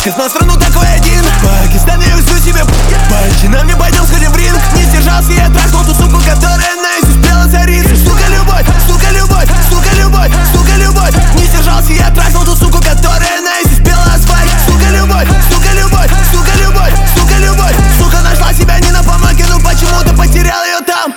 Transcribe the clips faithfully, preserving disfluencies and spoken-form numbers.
Сейчас на страну такой один. Пакистан, я всю себе пальчи. На мне пойдем сходим в ринг. Не сдержался, я трахнул ту суку, которая наизусть пела царицу. Сука, любовь, сука, любовь, сука, любовь, сука, любовь. Не сдержался, я трахнул ту суку, которая наизусть пела асфальт. Сука, любовь, сука, любовь, сука, любовь, сука, любовь. Сука нашла себя не на помойке, но почему-то потерял ее там.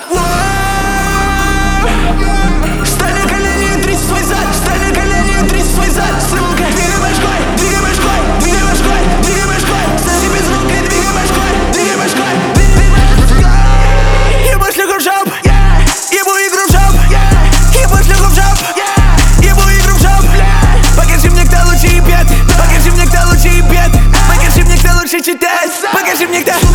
Встань на колени и тряси свой зад. Встань на колени и тряси свой зад. Сука, двигай башкой, двигай башкой, двигай башкой, двигай башкой. Стани без рук и двигай башкой, двигай башкой, двигай башкой. Ебу шлюху в жоп, ебу игру в жоп, ебу шлюху в жоп, ебу игру в жоп. Покажи мне, кто лучше ебет, покажи мне, кто лучше ебет, покажи мне, кто лучше читает, покажи мне, кто